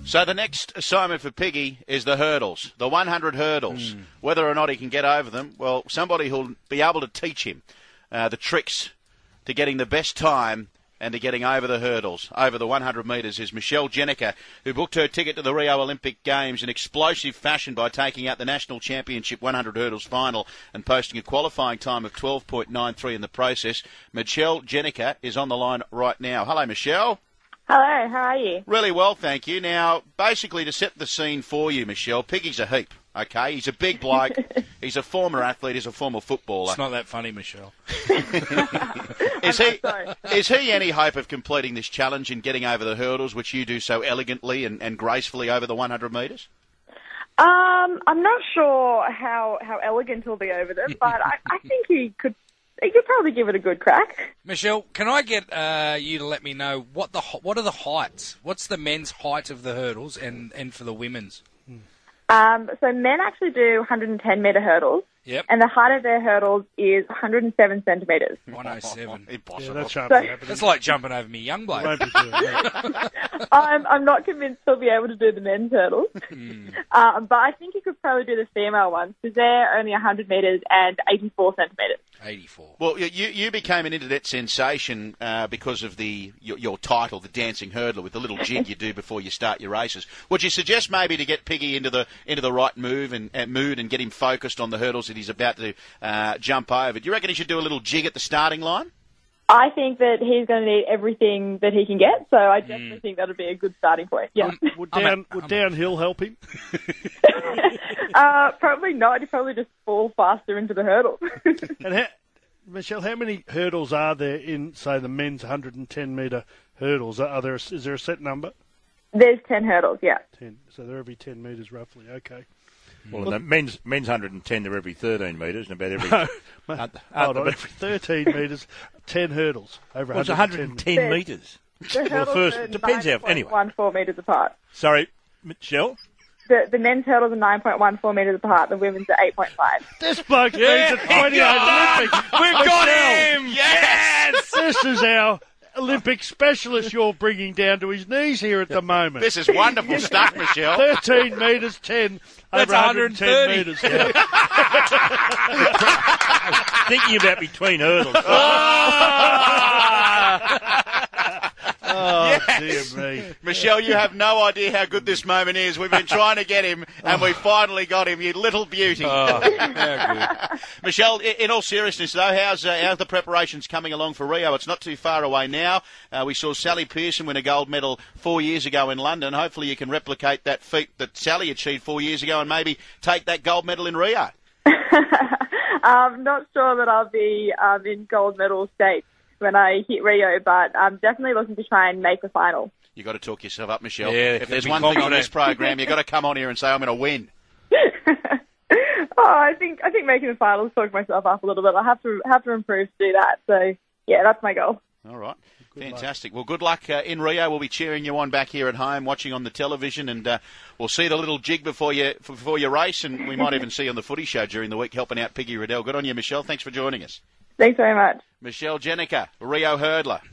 So the next assignment for Piggy is the hurdles, the 100 hurdles. Whether or not he can get over them, well, somebody who'll be able to teach him the tricks to getting the best time and to getting over the hurdles, over the 100 metres, is Michelle Jenica, who booked her ticket to the Rio Olympic Games in explosive fashion by taking out the National Championship 100 hurdles final and posting a qualifying time of 12.93 in the process. Michelle Jenica is on the line right now. Hello, Michelle. Hello, how are you? Really well, thank you. Now, basically, to set the scene for you, Michelle, Piggy's a heap, okay? He's a big bloke. He's a former athlete. He's a former footballer. It's not that funny, Michelle. Is he any hope of completing this challenge and getting over the hurdles, which you do so elegantly and gracefully over the 100 metres? I'm not sure how elegant he'll be over them, but I think he could probably give it a good crack. Michelle, can I get you to let me know what are the heights? What's the men's height of the hurdles and for the women's? So men actually do 110-metre hurdles. Yep. And the height of their hurdles is 107 centimetres. 107. Impossible. Yeah, that shan't be happening. That's like jumping over me young bloke. Won't be doing that. I'm not convinced he'll be able to do the men's hurdles. But I think he could probably do the female ones because they're only 100 metres and 84 centimetres. 84. Well, you became an internet sensation because of your title, the dancing hurdler, with the little jig you do before you start your races. Would you suggest maybe to get Piggy into the right mood and get him focused on the hurdles that he's about to jump over? Do you reckon he should do a little jig at the starting line? I think that he's going to need everything that he can get, so I definitely think that would be a good starting point. Yeah. Would downhill help him? Probably not. He'd probably just fall faster into the hurdle. And Michelle, how many hurdles are there in, say, the men's 110-metre hurdles? Is there a set number? There's 10 hurdles, yeah. 10. So they're every 10 metres roughly. Okay. Well, the men's 110, they're every 13 metres, and about every... every 13 metres, 10 hurdles. Over it's 110 110 metres. The hurdles first, are depends how... Anyway. 9.14 metres apart. Sorry, Michelle? The men's hurdles are 9.14 metres apart. The women's are 8.5. This bloke leads at 28 Olympics. We've got him! Yes! This is our Olympic specialist you're bringing down to his knees here at the moment. This is wonderful stuff, Michelle. 13 metres, 10 That's over 110 metres. Thinking about between hurdles. Oh, Yes. dear me. Michelle, you have no idea how good this moment is. We've been trying to get him, and we finally got him, you little beauty. How good. Michelle, in all seriousness, though, how's the preparations coming along for Rio? It's not too far away now. We saw Sally Pearson win a gold medal 4 years ago in London. Hopefully you can replicate that feat that Sally achieved 4 years ago and maybe take that gold medal in Rio. I'm not sure that I'll be in gold medal state when I hit Rio, but I'm definitely looking to try and make the final. You've got to talk yourself up, Michelle. Yeah, if there's be one thing on confident. this program, you've got to come on here and say, I'm going to win. I think making the finals talk myself up a little bit. I have to improve to do that. So yeah, that's my goal. All right. Fantastic. Well, good luck in Rio. We'll be cheering you on back here at home, watching on the television, and we'll see the little jig before you race, and we might even see you on the footy show during the week helping out Piggy Riddell. Good on you, Michelle. Thanks for joining us. Thanks very much. Michelle Jenica, Rio hurdler.